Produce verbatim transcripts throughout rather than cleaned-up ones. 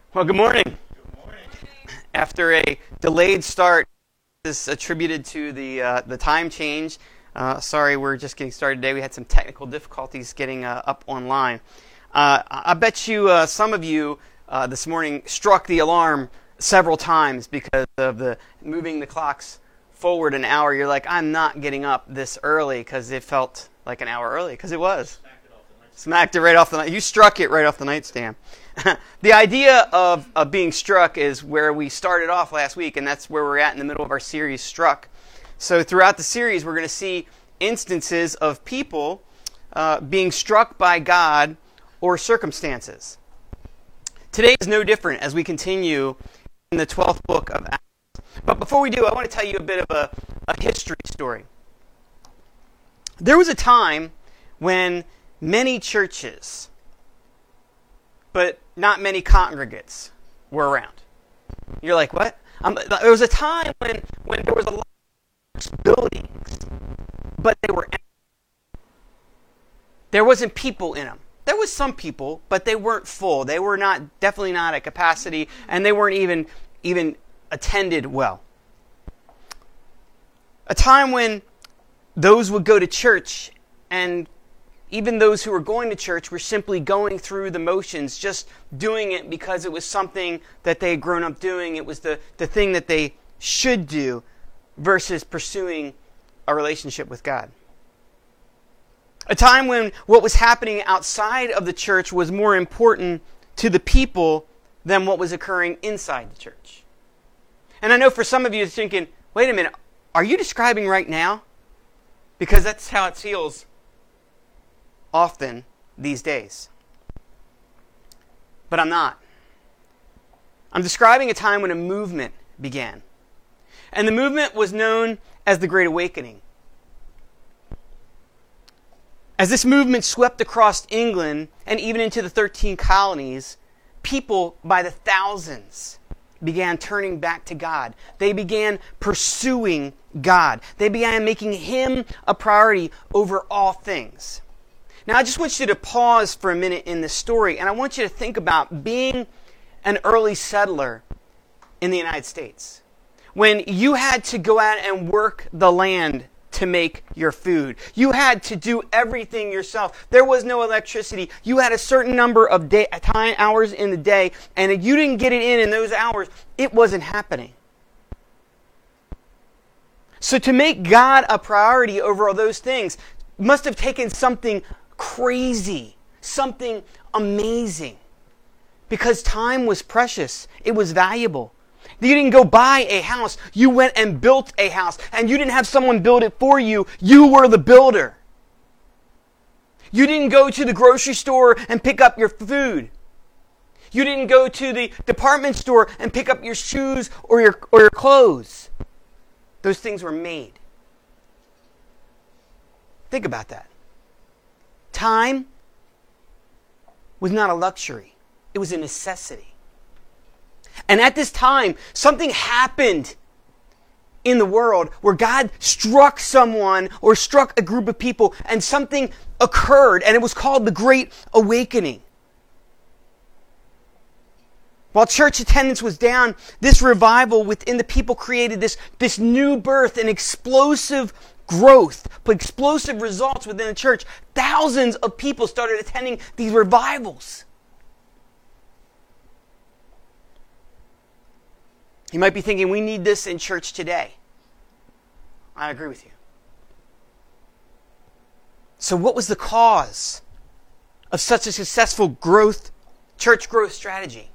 Well, good morning. Good morning. After a delayed start, this is attributed to the uh, the time change. Uh, sorry, we're just getting started today. We had some technical difficulties getting uh, up online. Uh, I bet you uh, some of you uh, this morning struck the alarm several times because of the moving the clocks forward an hour. You're like, I'm not getting up this early because it felt like an hour early, because it was. Smacked it right off the night. You struck it right off the nightstand. The idea of, of being struck is where we started off last week, and that's where we're at in the middle of our series, Struck. So throughout the series, we're going to see instances of people uh, being struck by God or circumstances. Today is no different as we continue in the twelfth book of Acts. But before we do, I want to tell you a bit of a, a history story. There was a time when many churches, but not many congregates, were around. You're like, what? Um, there was a time when, when there was a lot of buildings, but they were empty. There wasn't people in them. There was some people, but they weren't full. They were not definitely not at capacity, and they weren't even even attended well. A time when those would go to church, and even those who were going to church were simply going through the motions, just doing it because it was something that they had grown up doing. It was the, the thing that they should do versus pursuing a relationship with God. A time when what was happening outside of the church was more important to the people than what was occurring inside the church. And I know for some of you, it's thinking, wait a minute, are you describing right now? Because that's how it feels often these days. But I'm not. I'm describing a time when a movement began. And the movement was known as the Great Awakening. As this movement swept across England and even into the thirteen colonies, people by the thousands began turning back to God. They began pursuing God. They began making Him a priority over all things. Now, I just want you to pause for a minute in this story, and I want you to think about being an early settler in the United States. When you had to go out and work the land to make your food. You had to do everything yourself. There was no electricity. You had a certain number of day, time hours in the day, and if you didn't get it in in those hours, it wasn't happening. So to make God a priority over all those things must have taken something crazy, something amazing, because time was precious. It was valuable. You didn't go buy a house. You went and built a house, and you didn't have someone build it for you. You were the builder. You didn't go to the grocery store and pick up your food. You didn't go to the department store and pick up your shoes or your or your clothes. Those things were made. Think about that. Time was not a luxury. It was a necessity. And at this time, something happened in the world where God struck someone or struck a group of people, and something occurred, and it was called the Great Awakening. While church attendance was down, this revival within the people created this, this new birth and explosive growth, explosive results within the church. Thousands of people started attending these revivals. You might be thinking, we need this in church today. I agree with you. So what was the cause of such a successful growth, church growth strategy?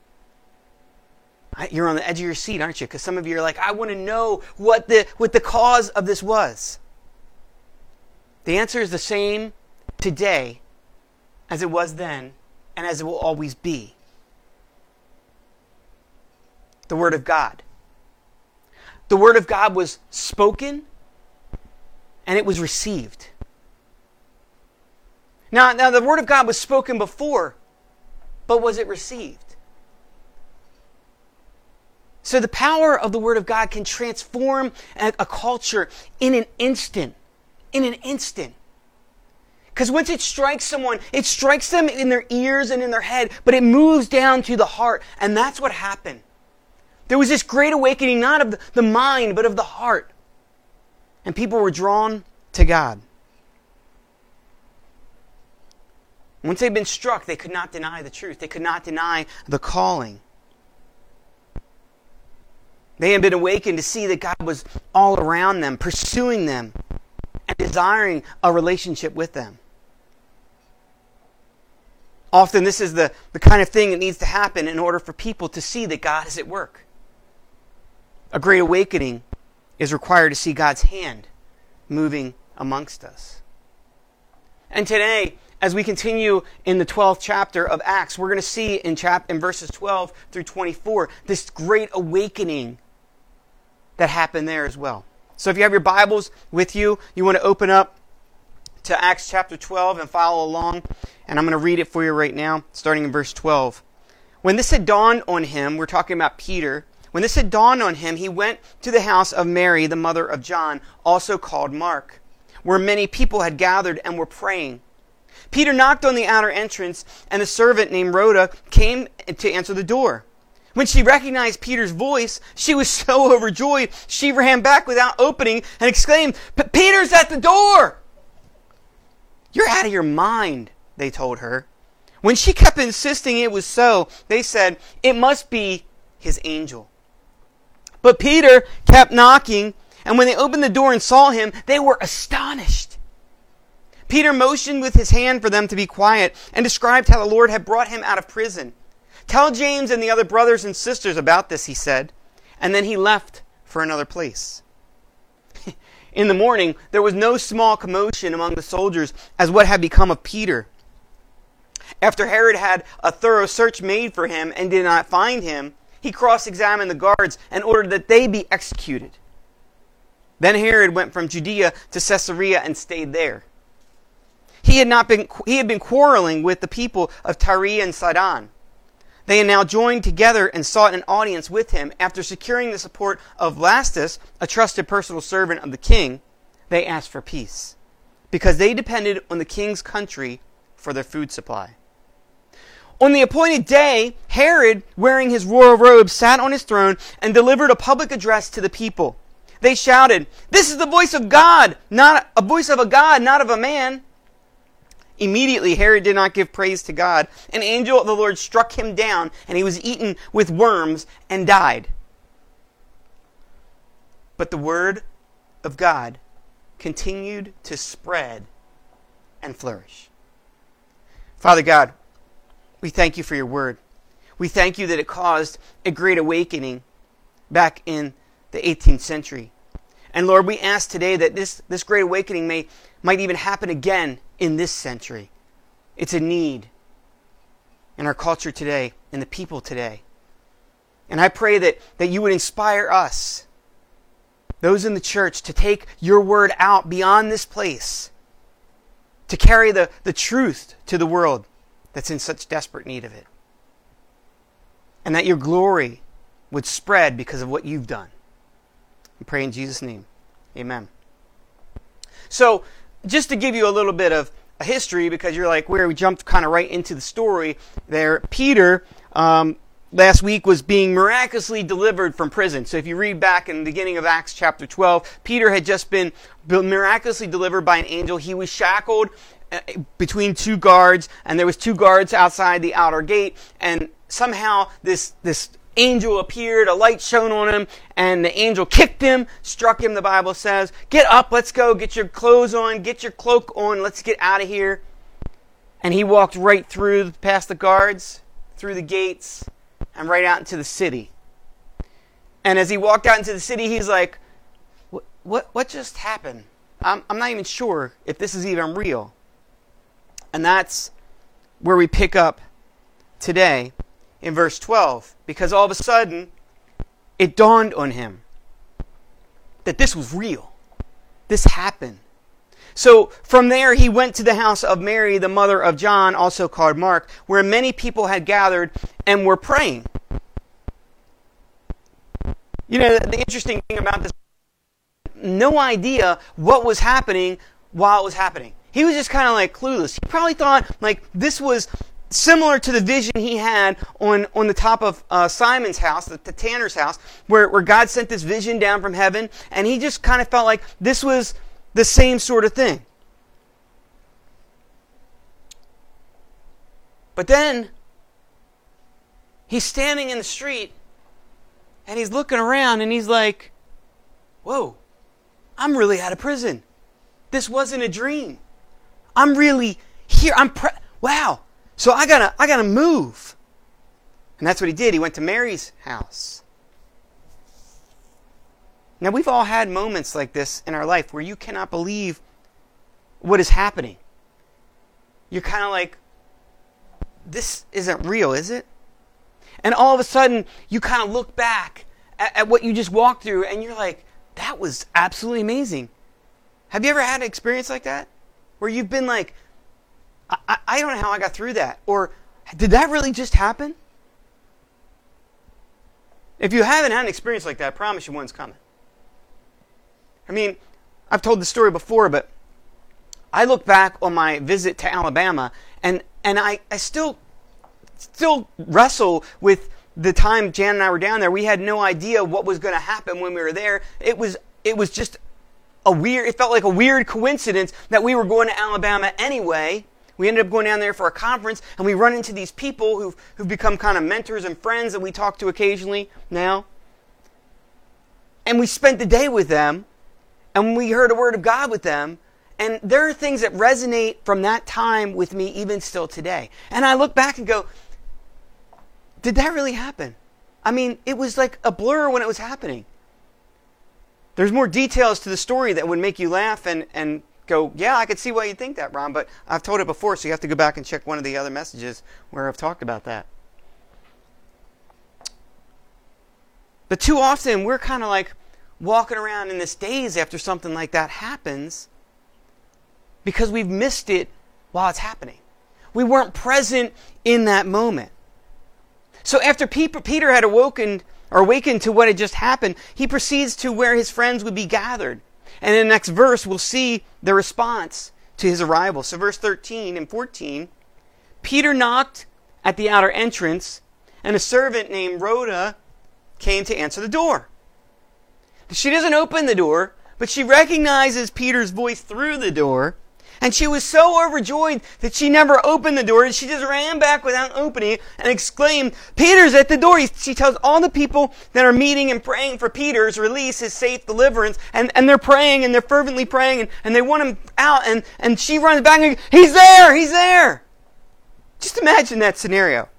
You're on the edge of your seat, aren't you? Because some of you are like, I want to know what the, what the cause of this was. The answer is the same today as it was then and as it will always be. The Word of God. The Word of God was spoken and it was received. Now, now the Word of God was spoken before, but was it received? So the power of the Word of God can transform a, a culture in an instant. In an instant. Because once it strikes someone, it strikes them in their ears and in their head, but it moves down to the heart. And that's what happened. There was this great awakening, not of the mind, but of the heart. And people were drawn to God. Once they'd been struck, they could not deny the truth. They could not deny the calling. They had been awakened to see that God was all around them, pursuing them, and desiring a relationship with them. Often this is the, the kind of thing that needs to happen in order for people to see that God is at work. A great awakening is required to see God's hand moving amongst us. And today, as we continue in the twelfth chapter of Acts, we're going to see in, chap- in verses twelve through twenty-four this great awakening that happened there as well. So if you have your Bibles with you, you want to open up to Acts chapter twelve and follow along. And I'm going to read it for you right now, starting in verse twelve. When this had dawned on him, we're talking about Peter. When this had dawned on him, he went to the house of Mary, the mother of John, also called Mark, where many people had gathered and were praying. Peter knocked on the outer entrance, and a servant named Rhoda came to answer the door. When she recognized Peter's voice, she was so overjoyed, she ran back without opening and exclaimed, "Peter's at the door!" "You're out of your mind," they told her. When she kept insisting it was so, they said, "It must be his angel." But Peter kept knocking, and when they opened the door and saw him, they were astonished. Peter motioned with his hand for them to be quiet and described how the Lord had brought him out of prison. "Tell James and the other brothers and sisters about this," he said. And then he left for another place. In the morning, there was no small commotion among the soldiers as what had become of Peter. After Herod had a thorough search made for him and did not find him, he cross-examined the guards and ordered that they be executed. Then Herod went from Judea to Caesarea and stayed there. He had not been he had been quarreling with the people of Tyre and Sidon. They had now joined together and sought an audience with him. After securing the support of Blastus, a trusted personal servant of the king, they asked for peace, because they depended on the king's country for their food supply. On the appointed day, Herod, wearing his royal robe, sat on his throne and delivered a public address to the people. They shouted, "This is the voice of God, not a voice of a God, not of a man." Immediately Herod did not give praise to God. An angel of the Lord struck him down, and he was eaten with worms and died. But the word of God continued to spread and flourish. Father God, we thank you for your word. We thank you that it caused a great awakening back in the eighteenth century. And Lord, we ask today that this, this great awakening may might even happen again in this century. It's a need in our culture today, in the people today. And I pray that, that you would inspire us, those in the church, to take your word out beyond this place, to carry the, the truth to the world that's in such desperate need of it. And that your glory would spread because of what you've done. We pray in Jesus' name. Amen. So, just to give you a little bit of a history, because you're like, where we jumped kind of right into the story there. Peter, um, last week, was being miraculously delivered from prison. So if you read back in the beginning of Acts chapter twelve, Peter had just been miraculously delivered by an angel. He was shackled between two guards, and there was two guards outside the outer gate, and somehow this this angel appeared, a light shone on him, and the angel kicked him, struck him, the Bible says. "Get up, let's go, get your clothes on, get your cloak on, let's get out of here." And he walked right through, past the guards, through the gates, and right out into the city. And as he walked out into the city, he's like, what what, what just happened? I'm, I'm not even sure if this is even real. And that's where we pick up today in verse twelve, because all of a sudden it dawned on him that this was real. This happened. So from there he went to the house of Mary, the mother of John, also called Mark, where many people had gathered and were praying. You know, the interesting thing about this, no idea what was happening while it was happening. He was just kind of like clueless. He probably thought like this was similar to the vision he had on, on the top of uh, Simon's house, the, the tanner's house, where, where God sent this vision down from heaven, and he just kind of felt like this was the same sort of thing. But then, he's standing in the street, and he's looking around, and he's like, whoa, I'm really out of prison. This wasn't a dream. I'm really here. I'm pre- wow. So I gotta, I gotta move. And that's what he did. He went to Mary's house. Now, we've all had moments like this in our life where you cannot believe what is happening. You're kind of like, this isn't real, is it? And all of a sudden, you kind of look back at, at what you just walked through, and you're like, that was absolutely amazing. Have you ever had an experience like that? Where you've been like, I, I don't know how I got through that. Or, did that really just happen? If you haven't had an experience like that, I promise you one's coming. I mean, I've told the story before, but I look back on my visit to Alabama, and, and I, I still, still wrestle with the time Jan and I were down there. We had no idea what was going to happen when we were there. It was, it was just a weird, it felt like a weird coincidence that we were going to Alabama anyway. We ended up going down there for a conference, and we run into these people who've, who've become kind of mentors and friends that we talk to occasionally now. And we spent the day with them, and we heard a word of God with them. And there are things that resonate from that time with me even still today. And I look back and go, did that really happen? I mean, it was like a blur when it was happening. There's more details to the story that would make you laugh and, and go, yeah, I could see why you think that, Ron, but I've told it before, so you have to go back and check one of the other messages where I've talked about that. But too often, we're kind of like walking around in this daze after something like that happens because we've missed it while it's happening. We weren't present in that moment. So after Peter had awoken or awakened to what had just happened, he proceeds to where his friends would be gathered. And in the next verse, we'll see the response to his arrival. So verse thirteen and fourteen, Peter knocked at the outer entrance, and a servant named Rhoda came to answer the door. She doesn't open the door, but she recognizes Peter's voice through the door. And she was so overjoyed that she never opened the door, and she just ran back without opening it and exclaimed, Peter's at the door. She tells all the people that are meeting and praying for Peter's release, his safe deliverance, and, and they're praying and they're fervently praying and, and they want him out, and, and she runs back and goes, he's there, he's there. Just imagine that scenario.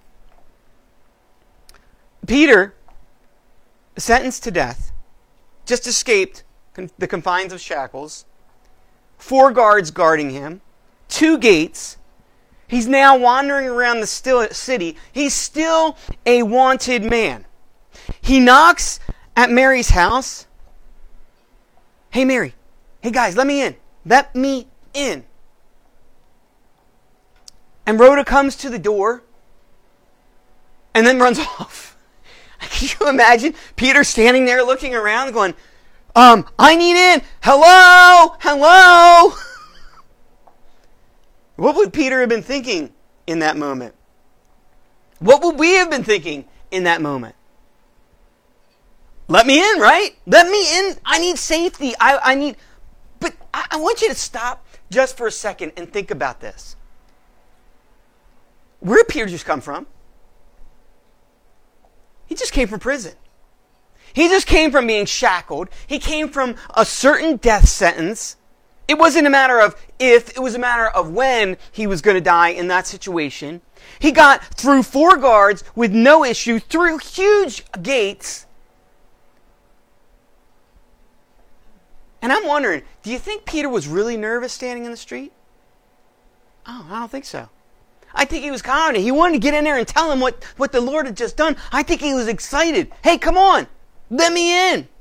Peter, sentenced to death, just escaped the confines of shackles, four guards guarding him, two gates. He's now wandering around the still city. He's still a wanted man. He knocks at Mary's house. Hey, Mary. Hey, guys, let me in. Let me in. And Rhoda comes to the door and then runs off. Can you imagine Peter standing there looking around going, Um, I need in. Hello? Hello? What would Peter have been thinking in that moment? What would we have been thinking in that moment? Let me in, right? Let me in. I need safety. I, I need... But I, I want you to stop just for a second and think about this. Where did Peter just come from? He just came from prison. He just came from being shackled. He came from a certain death sentence. It wasn't a matter of if, it was a matter of when he was going to die in that situation. He got through four guards with no issue, through huge gates. And I'm wondering, do you think Peter was really nervous standing in the street? Oh, I don't think so. I think he was confident. He wanted to get in there and tell him what, what the Lord had just done. I think he was excited. Hey, come on. Let me in.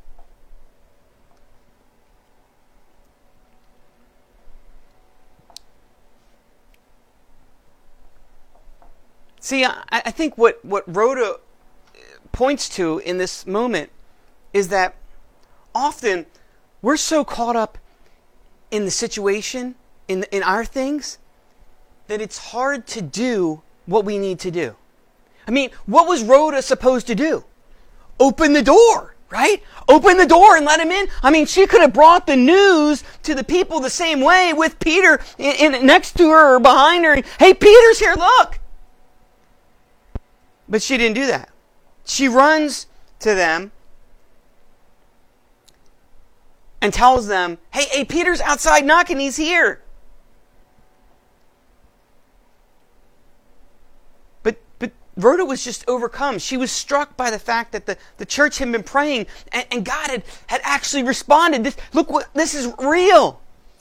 See, I, I think what, what Rhoda points to in this moment is that often we're so caught up in the situation, in, in our things that it's hard to do what we need to do. I mean, what was Rhoda supposed to do? Open the door, right? Open the door and let him in. I mean, she could have brought the news to the people the same way with Peter in, in, next to her or behind her. Hey, Peter's here, look. But she didn't do that. She runs to them and tells them, hey, hey, Peter's outside knocking, he's here. Rhoda was just overcome. She was struck by the fact that the, the church had been praying and, and God had, had actually responded. This, look, what this is real.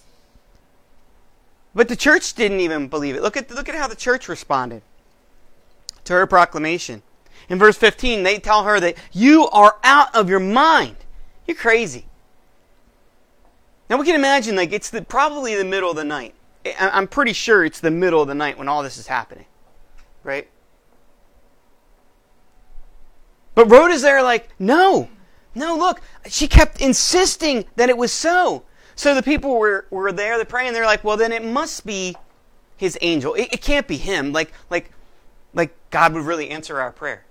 But the church didn't even believe it. Look at, look at how the church responded to her proclamation. In verse fifteen, they tell her that you are out of your mind. You're crazy. Now we can imagine, like, it's the, probably the middle of the night. I, I'm pretty sure it's the middle of the night when all this is happening. Right? But Rhoda's there like, no, no, look. She kept insisting that it was so. So the people were, were there, they're praying, they're like, well, then it must be his angel. It, it can't be him. Like, like, like God would really answer our prayer.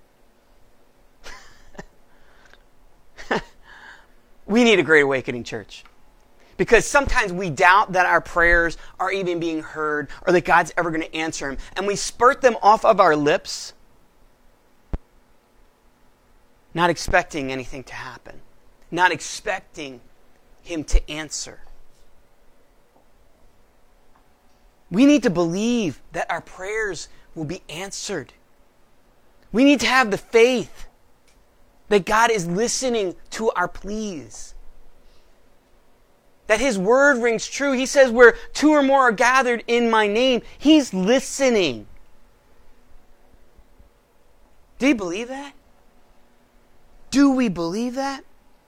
We need a Great Awakening, church. Because sometimes we doubt that our prayers are even being heard or that God's ever going to answer them. And we spurt them off of our lips, not expecting anything to happen. Not expecting him to answer. We need to believe that our prayers will be answered. We need to have the faith that God is listening to our pleas. That his word rings true. He says where two or more are gathered in my name, he's listening. Do you believe that? Do we believe that?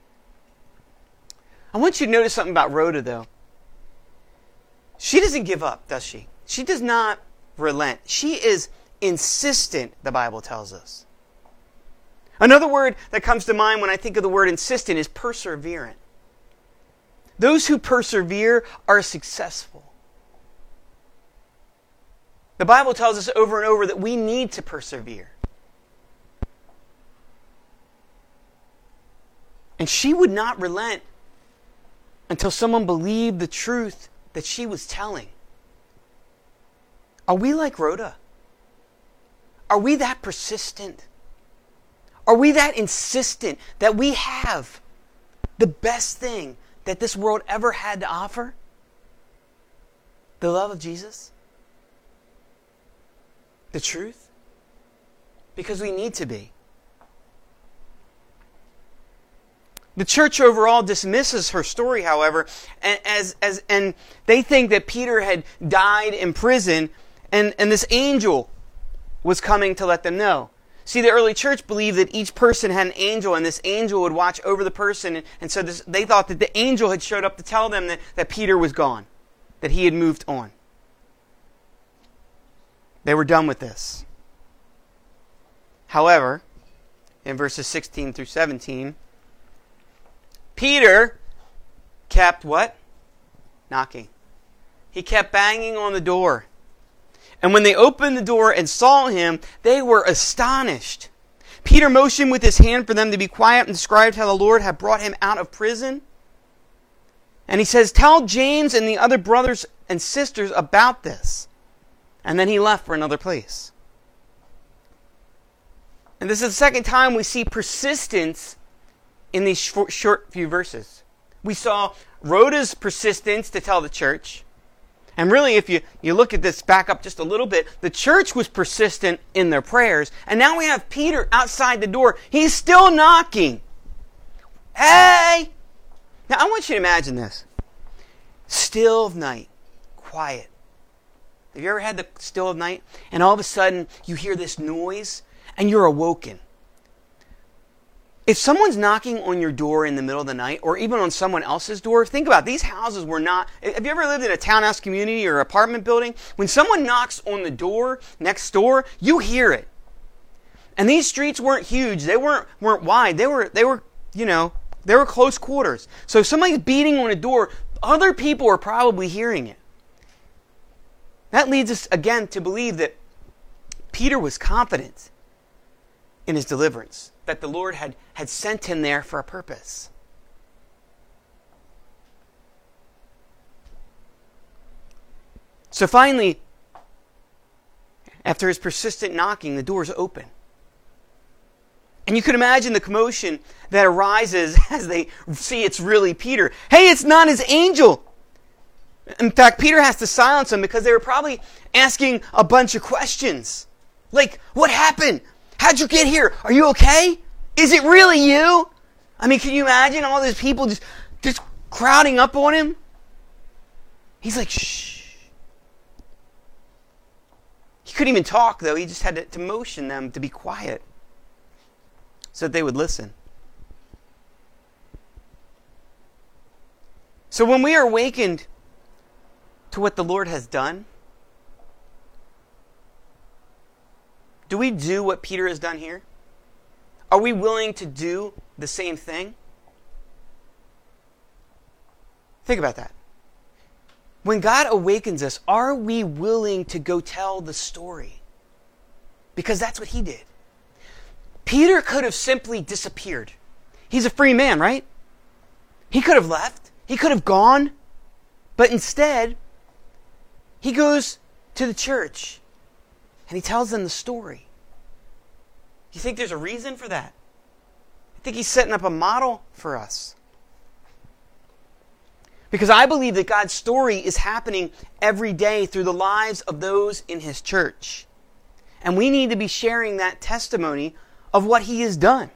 I want you to notice something about Rhoda, though. She doesn't give up, does she? She does not relent. She is insistent, the Bible tells us. Another word that comes to mind when I think of the word insistent is perseverant. Those who persevere are successful. The Bible tells us over and over that we need to persevere. And she would not relent until someone believed the truth that she was telling. Are we like Rhoda? Are we that persistent? Are we that insistent that we have the best thing that this world ever had to offer? The love of Jesus? The truth? Because we need to be. The church overall dismisses her story, however, and, as, as, and they think that Peter had died in prison and, and this angel was coming to let them know. See, the early church believed that each person had an angel and this angel would watch over the person. And, and so this, they thought that the angel had showed up to tell them that, that Peter was gone, that he had moved on. They were done with this. However, in verses sixteen through seventeen, Peter kept what? Knocking. He kept banging on the door. And when they opened the door and saw him, they were astonished. Peter motioned with his hand for them to be quiet and described how the Lord had brought him out of prison. And he says, tell James and the other brothers and sisters about this. And then he left for another place. And this is the second time we see persistence in these short, short few verses. We saw Rhoda's persistence to tell the church. And really, if you, you look at this back up just a little bit, the church was persistent in their prayers. And now we have Peter outside the door. He's still knocking. Hey! Now, I want you to imagine this. Still of night. Quiet. Have you ever had the still of night? And all of a sudden, you hear this noise, and you're awoken. If someone's knocking on your door in the middle of the night, or even on someone else's door, think about it. These houses were not... Have you ever lived in a townhouse community or apartment building? When someone knocks on the door next door, you hear it. And these streets weren't huge. They weren't weren't wide. They were, they were, you know, they were close quarters. So if somebody's beating on a door, other people are probably hearing it. That leads us again to believe that Peter was confident in his deliverance, that the Lord had, had sent him there for a purpose. So finally, after his persistent knocking, the doors open. And you can imagine the commotion that arises as they see it's really Peter. Hey, it's not his angel. In fact, Peter has to silence them because they were probably asking a bunch of questions. Like, what happened? How'd you get here? Are you okay? Is it really you? I mean, can you imagine all these people just, just crowding up on him? He's like, shh. He couldn't even talk, though. He just had to, to motion them to be quiet so that they would listen. So when we are awakened to what the Lord has done, do we do what Peter has done here? Are we willing to do the same thing? Think about that. When God awakens us, are we willing to go tell the story? Because that's what he did. Peter could have simply disappeared. He's a free man, right? He could have left. He could have gone. But instead, he goes to the church and he tells them the story. You think there's a reason for that? I think he's setting up a model for us. Because I believe that God's story is happening every day through the lives of those in his church. And we need to be sharing that testimony of what he has done.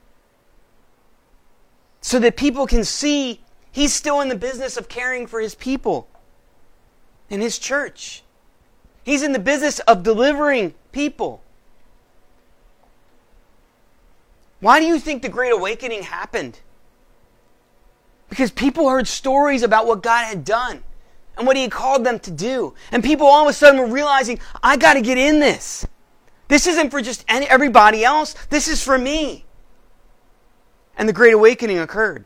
So that people can see he's still in the business of caring for his people in his church. He's in the business of delivering people. Why do you think the Great Awakening happened? Because people heard stories about what God had done and what he had called them to do. And people all of a sudden were realizing, I got to get in this. This isn't for just any, everybody else. This is for me. And the Great Awakening occurred.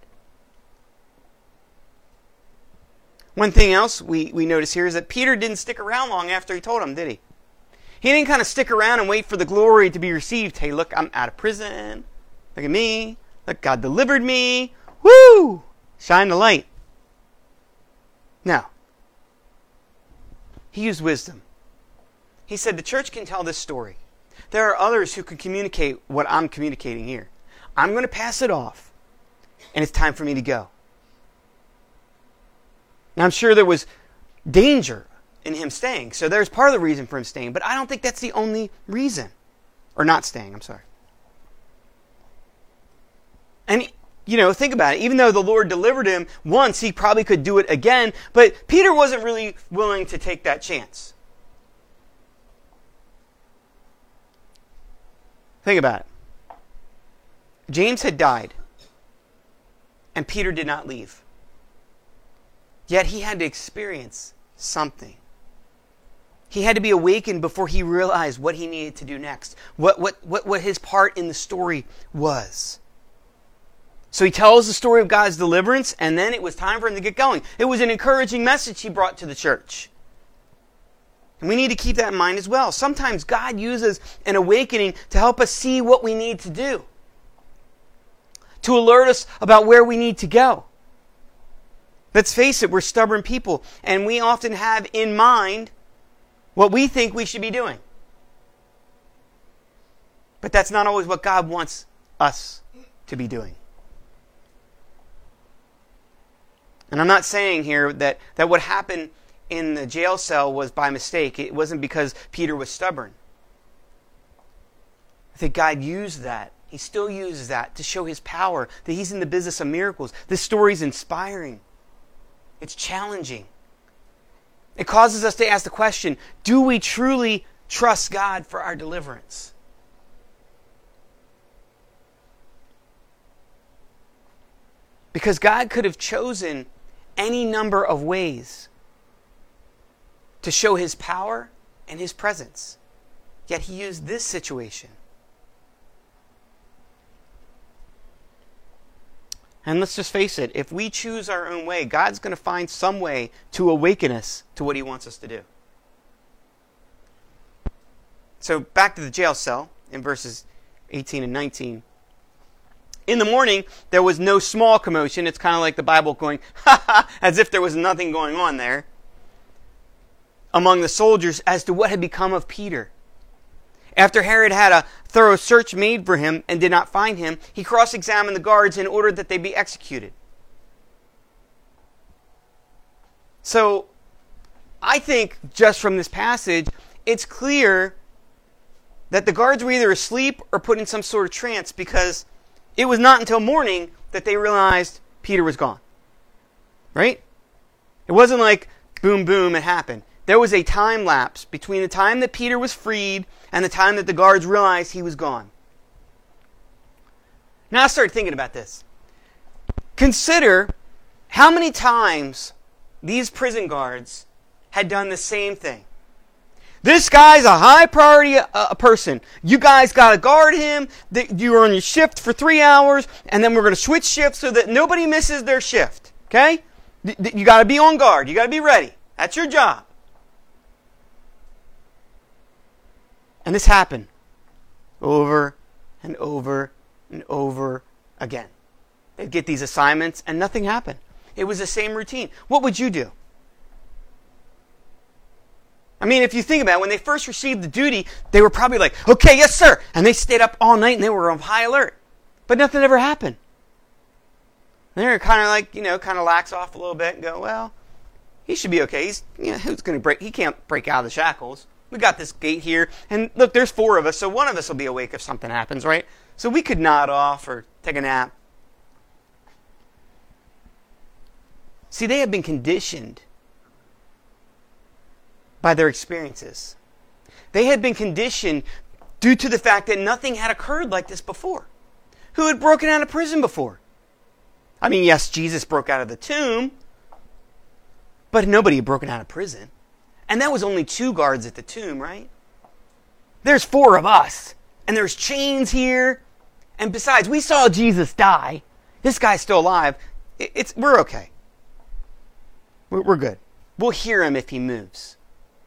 One thing else we, we notice here is that Peter didn't stick around long after he told him, did he? He didn't kind of stick around and wait for the glory to be received. Hey, look, I'm out of prison. Look at me. Look, God delivered me. Woo! Shine the light. No. He used wisdom. He said, the church can tell this story. There are others who can communicate what I'm communicating here. I'm going to pass it off. And it's time for me to go. Now, I'm sure there was danger in him staying. So there's part of the reason for him staying. But I don't think that's the only reason. Or not staying, I'm sorry. And, you know, think about it. Even though the Lord delivered him once, he probably could do it again. But Peter wasn't really willing to take that chance. Think about it. James had died. And Peter did not leave. Yet he had to experience something. He had to be awakened before he realized what he needed to do next. What, what, what, what his part in the story was. So he tells the story of God's deliverance, and then it was time for him to get going. It was an encouraging message he brought to the church. And we need to keep that in mind as well. Sometimes God uses an awakening to help us see what we need to do. To alert us about where we need to go. Let's face it, we're stubborn people, and we often have in mind what we think we should be doing. But that's not always what God wants us to be doing. And I'm not saying here that, that what happened in the jail cell was by mistake. It wasn't because Peter was stubborn. I think God used that. He still uses that to show his power, that he's in the business of miracles. This story is inspiring. It's challenging. It causes us to ask the question, do we truly trust God for our deliverance? Because God could have chosen any number of ways to show his power and his presence. Yet he used this situation. And let's just face it, if we choose our own way, God's going to find some way to awaken us to what he wants us to do. So back to the jail cell in verses eighteen and nineteen. In the morning, there was no small commotion. It's kind of like the Bible going, ha ha, as if there was nothing going on there, among the soldiers as to what had become of Peter. After Herod had a thorough search made for him and did not find him, he cross-examined the guards and ordered that they be executed. So, I think just from this passage, it's clear that the guards were either asleep or put in some sort of trance, because it was not until morning that they realized Peter was gone. Right? It wasn't like, boom, boom, it happened. There was a time lapse between the time that Peter was freed and the time that the guards realized he was gone. Now I started thinking about this. Consider how many times these prison guards had done the same thing. This guy's a high priority uh, person. You guys got to guard him. You're on your shift for three hours, and then we're going to switch shifts so that nobody misses their shift. Okay? You got to be on guard. You got to be ready. That's your job. And this happened over and over and over again. They'd get these assignments and nothing happened. It was the same routine. What would you do? I mean, if you think about it, when they first received the duty, they were probably like, okay, yes, sir. And they stayed up all night and they were on high alert. But nothing ever happened. And they're kind of like, you know, kind of lax off a little bit and go, well, he should be okay. He's, you know, who's going to break? He can't break out of the shackles. We got this gate here, and look, there's four of us, so one of us will be awake if something happens, right? So we could nod off or take a nap. See, they have been conditioned by their experiences. They had been conditioned due to the fact that nothing had occurred like this before. Who had broken out of prison before? I mean, yes, Jesus broke out of the tomb, but nobody had broken out of prison. And that was only two guards at the tomb, right? There's four of us. And there's chains here. And besides, we saw Jesus die. This guy's still alive. It's, we're okay. We're, we're good. We'll hear him if he moves.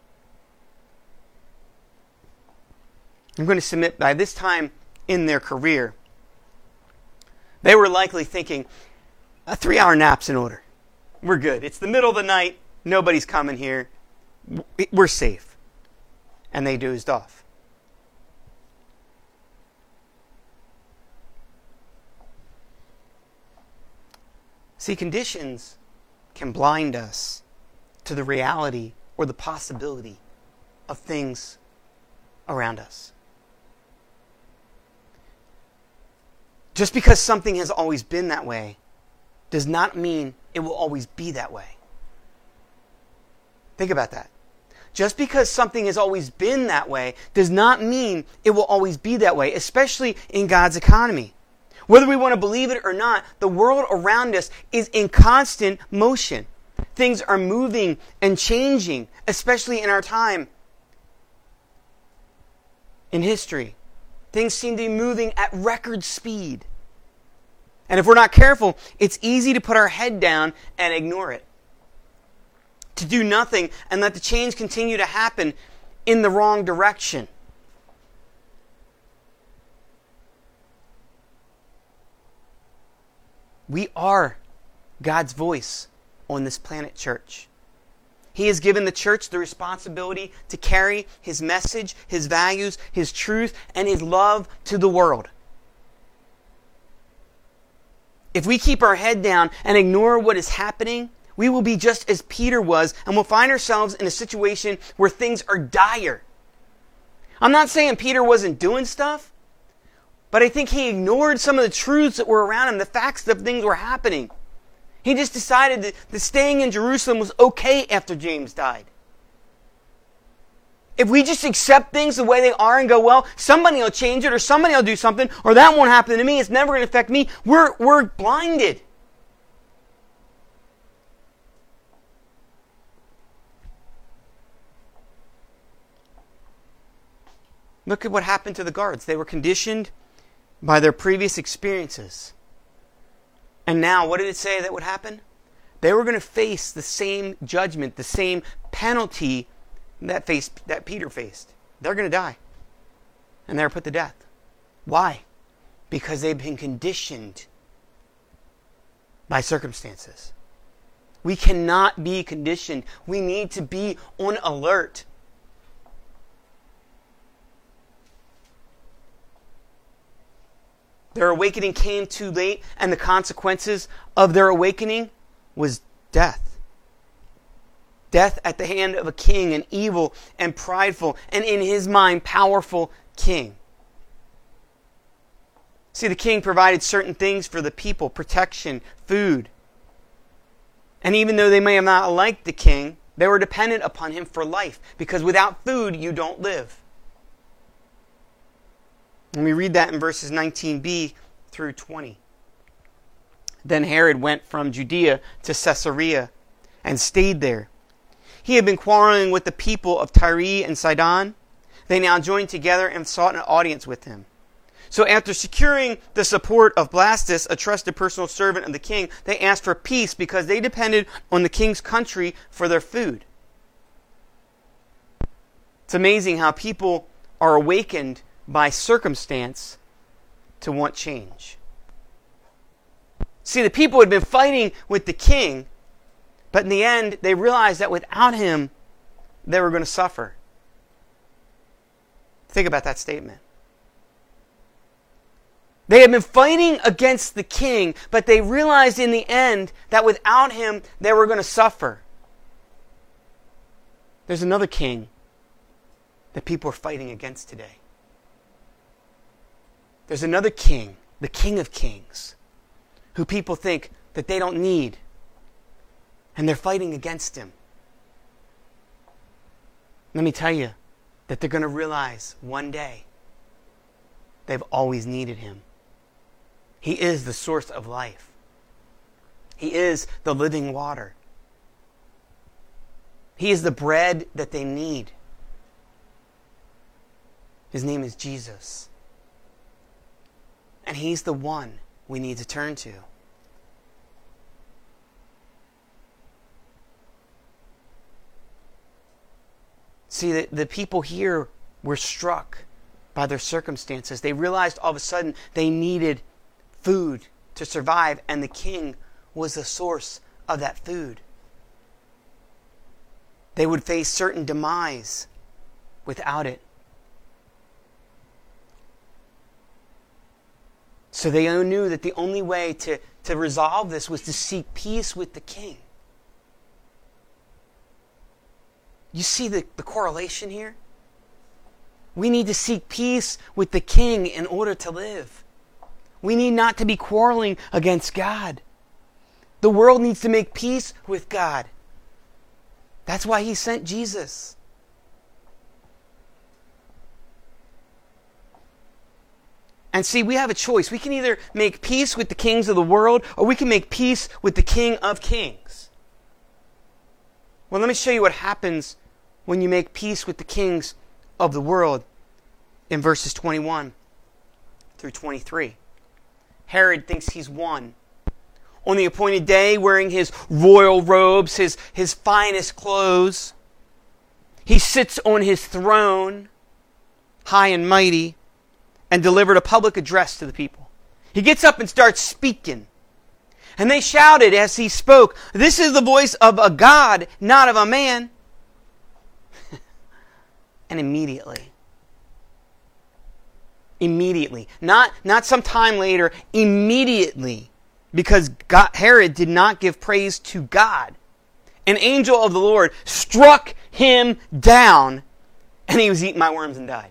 I'm going to submit, by this time in their career, they were likely thinking, a three-hour nap's in order. We're good. It's the middle of the night. Nobody's coming here. We're safe. And they dozed off. See, conditions can blind us to the reality or the possibility of things around us. Just because something has always been that way does not mean it will always be that way. Think about that. Just because something has always been that way does not mean it will always be that way, especially in God's economy. Whether we want to believe it or not, the world around us is in constant motion. Things are moving and changing, especially in our time. In history, things seem to be moving at record speed. And if we're not careful, it's easy to put our head down and ignore it. To do nothing and let the change continue to happen in the wrong direction. We are God's voice on this planet, church. He has given the church the responsibility to carry His message, His values, His truth, and His love to the world. If we keep our head down and ignore what is happening, we will be just as Peter was, and we'll find ourselves in a situation where things are dire. I'm not saying Peter wasn't doing stuff, but I think he ignored some of the truths that were around him, the facts that things were happening. He just decided that, that staying in Jerusalem was okay after James died. If we just accept things the way they are and go, well, somebody will change it, or somebody will do something, or that won't happen to me, it's never going to affect me, we're, we're blinded. Look at what happened to the guards. They were conditioned by their previous experiences. And now, what did it say that would happen? They were going to face the same judgment, the same penalty that faced, that Peter faced. They're going to die. and they were put to death. Why? Because they've been conditioned by circumstances. We cannot be conditioned. We need to be on alert. Their awakening came too late, and the consequences of their awakening was death. Death at the hand of a king, an evil and prideful, and in his mind, powerful king. See, the king provided certain things for the people: protection, food. And even though they may have not liked the king, they were dependent upon him for life, because without food, you don't live. And we read that in verses nineteen b through twenty. Then Herod went from Judea to Caesarea and stayed there. He had been quarreling with the people of Tyre and Sidon. They now joined together and sought an audience with him. So after securing the support of Blastus, a trusted personal servant of the king, they asked for peace because they depended on the king's country for their food. It's amazing how people are awakened by circumstance to want change. See, the people had been fighting with the king, but in the end, they realized that without him, they were going to suffer. Think about that statement. They had been fighting against the king, but they realized in the end that without him, they were going to suffer. There's another king that people are fighting against today. There's another king, the King of Kings, who people think that they don't need, and they're fighting against him. Let me tell you that they're going to realize one day they've always needed him. He is the source of life. He is the living water. He is the bread that they need. His name is Jesus. And he's the one we need to turn to. See, the, the people here were struck by their circumstances. They realized all of a sudden they needed food to survive, and the king was the source of that food. They would face certain demise without it. So they knew that the only way to, to resolve this was to seek peace with the king. You see the, the correlation here? We need to seek peace with the king in order to live. We need not to be quarreling against God. The world needs to make peace with God. That's why he sent Jesus. And see, we have a choice. We can either make peace with the kings of the world, or we can make peace with the King of Kings. Well, let me show you what happens when you make peace with the kings of the world in verses twenty-one through twenty-three. Herod thinks he's won. On the appointed day, wearing his royal robes, his, his finest clothes, he sits on his throne, high and mighty, and delivered a public address to the people. He gets up and starts speaking. And they shouted as he spoke, "This is the voice of a God, not of a man." And immediately, immediately, not, not some time later, immediately, because God, Herod did not give praise to God, an angel of the Lord struck him down, and he was eaten by worms and died.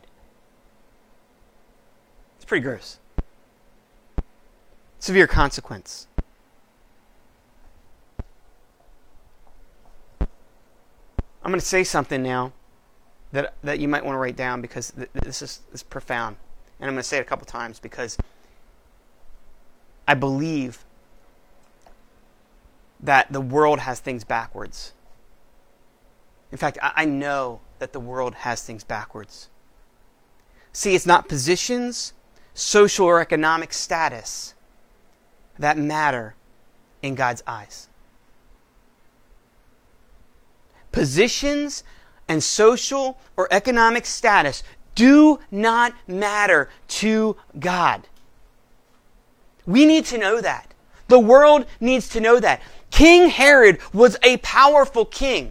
It's pretty gross. Severe consequence. I'm going to say something now that that you might want to write down, because th- this is, this is profound. And I'm going to say it a couple times because I believe that the world has things backwards. In fact, I, I know that the world has things backwards. See, it's not positions, social or economic status that matter in God's eyes. Positions and social or economic status do not matter to God. We need to know that. The world needs to know that. King Herod was a powerful king.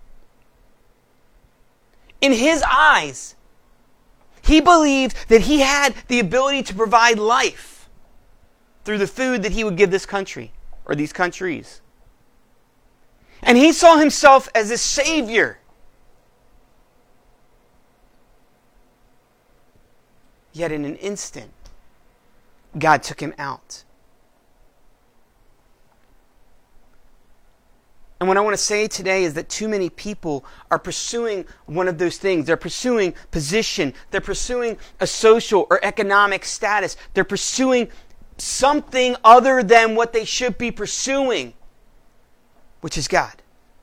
In his eyes, he believed that he had the ability to provide life through the food that he would give this country or these countries. And he saw himself as a savior. Yet in an instant, God took him out. And what I want to say today is that too many people are pursuing one of those things. They're pursuing position. They're pursuing a social or economic status. They're pursuing something other than what they should be pursuing, which is God.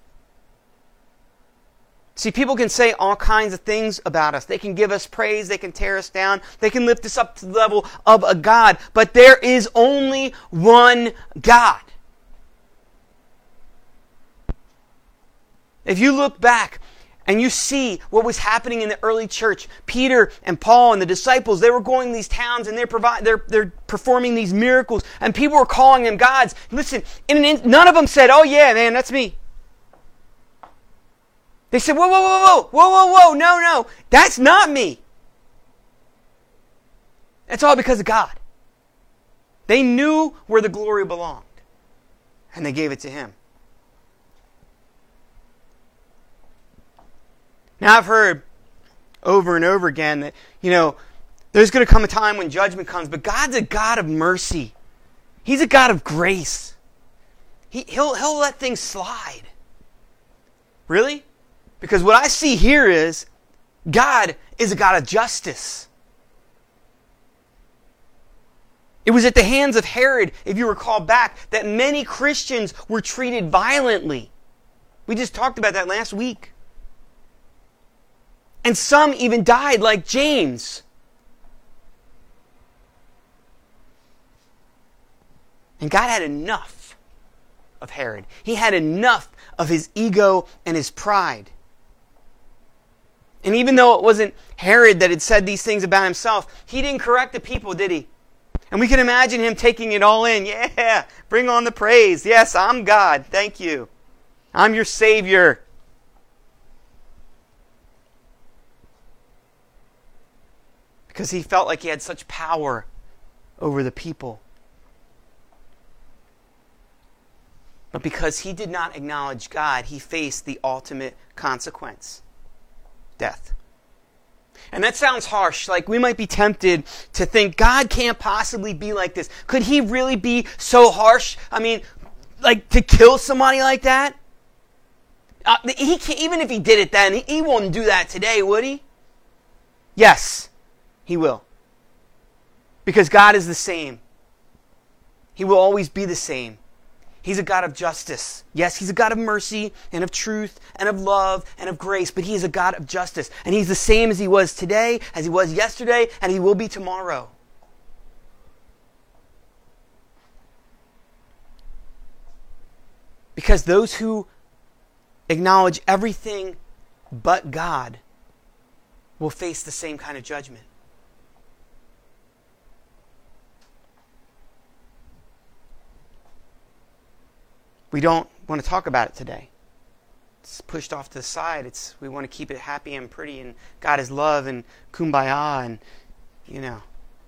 See, people can say all kinds of things about us. They can give us praise. They can tear us down. They can lift us up to the level of a God. But there is only one God. If you look back and you see what was happening in the early church, Peter and Paul and the disciples, they were going to these towns and they're, provi- they're, they're performing these miracles, and people were calling them gods. Listen, in an in- none of them said, "Oh yeah, man, that's me." They said, whoa, whoa, whoa, whoa, whoa, whoa, whoa, no, no, that's not me. It's all because of God. They knew where the glory belonged, and they gave it to Him. Now, I've heard over and over again that, you know, there's going to come a time when judgment comes, but God's a God of mercy. He's a God of grace. He, he'll, he'll let things slide. Really? Because what I see here is God is a God of justice. It was at the hands of Herod, if you recall back, that many Christians were treated violently. We just talked about that last week. And some even died, like James. And God had enough of Herod. He had enough of his ego and his pride. And even though it wasn't Herod that had said these things about himself, he didn't correct the people, did he? And we can imagine him taking it all in. Yeah, bring on the praise. Yes, I'm God. Thank you. I'm your Savior. Because he felt like he had such power over the people. But because he did not acknowledge God, he faced the ultimate consequence. Death. And that sounds harsh. Like, we might be tempted to think God can't possibly be like this. Could he really be so harsh? I mean, like, to kill somebody like that? Uh, he can't, even if he did it then, he, he won't do that today, would he? Yes, he will. Because God is the same. He will always be the same. He's a God of justice. Yes, He's a God of mercy and of truth and of love and of grace, but He is a God of justice. And He's the same as He was today, as He was yesterday, and He will be tomorrow. Because those who acknowledge everything but God will face the same kind of judgment. We don't want to talk about it today. It's pushed off to the side. It's we want to keep it happy and pretty, and God is love and kumbaya, and you know.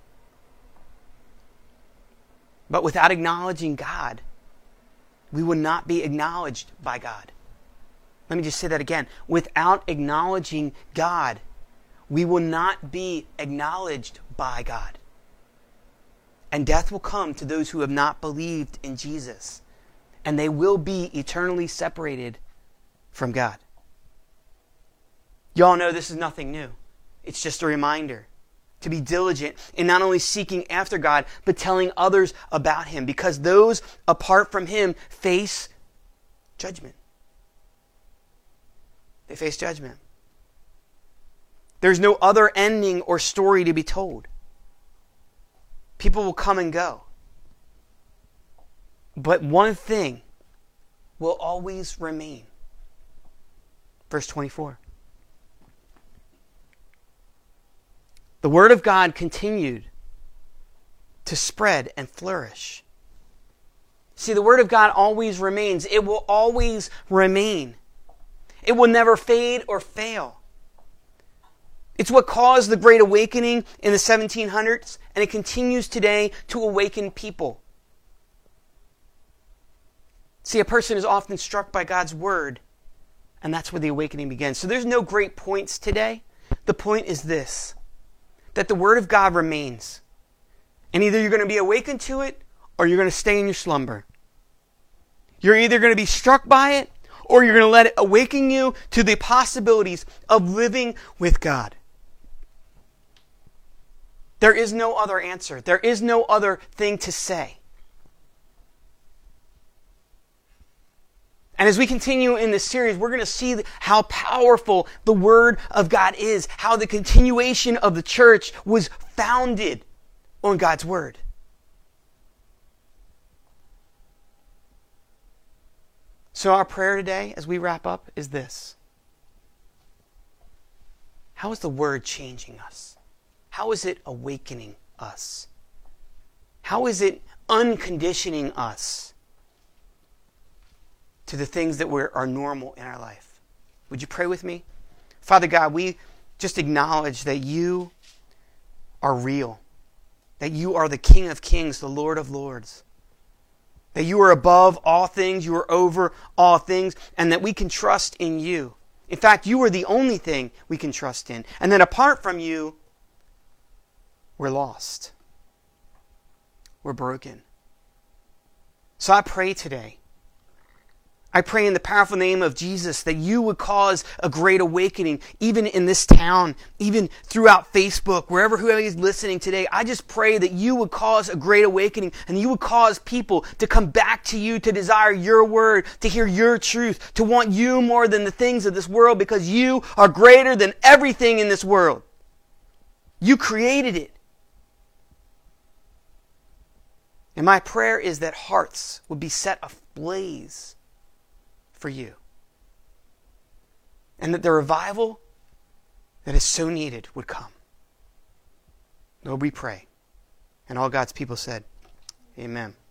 But without acknowledging God, we will not be acknowledged by God. Let me just say that again. Without acknowledging God, we will not be acknowledged by God. And death will come to those who have not believed in Jesus. And they will be eternally separated from God. Y'all know this is nothing new. It's just a reminder to be diligent in not only seeking after God, but telling others about Him. Because those apart from Him face judgment. They face judgment. There's no other ending or story to be told. People will come and go. But one thing will always remain. Verse twenty-four. the Word of God continued to spread and flourish. See, the Word of God always remains. It will always remain. It will never fade or fail. It's what caused the Great Awakening in the seventeen hundreds, and it continues today to awaken people. See, a person is often struck by God's Word, and that's where the awakening begins. So there's no great points today. The point is this, that the Word of God remains. And either you're going to be awakened to it, or you're going to stay in your slumber. You're either going to be struck by it, or you're going to let it awaken you to the possibilities of living with God. There is no other answer. There is no other thing to say. And as we continue in this series, we're going to see how powerful the Word of God is, how the continuation of the church was founded on God's Word. So our prayer today, as we wrap up, is this. How is the Word changing us? How is it awakening us? How is it unconditioning us to the things that were, are normal in our life? Would you pray with me? Father God, we just acknowledge that you are real, that you are the King of Kings, the Lord of Lords, that you are above all things, you are over all things, and that we can trust in you. In fact, you are the only thing we can trust in. And that apart from you, we're lost. We're broken. So I pray today, I pray in the powerful name of Jesus that you would cause a great awakening, even in this town, even throughout Facebook, wherever whoever is listening today. I just pray that you would cause a great awakening and you would cause people to come back to you, to desire your word, to hear your truth, to want you more than the things of this world, because you are greater than everything in this world. You created it. And my prayer is that hearts would be set ablaze for you. And that the revival that is so needed would come. Lord, we pray. And all God's people said, amen.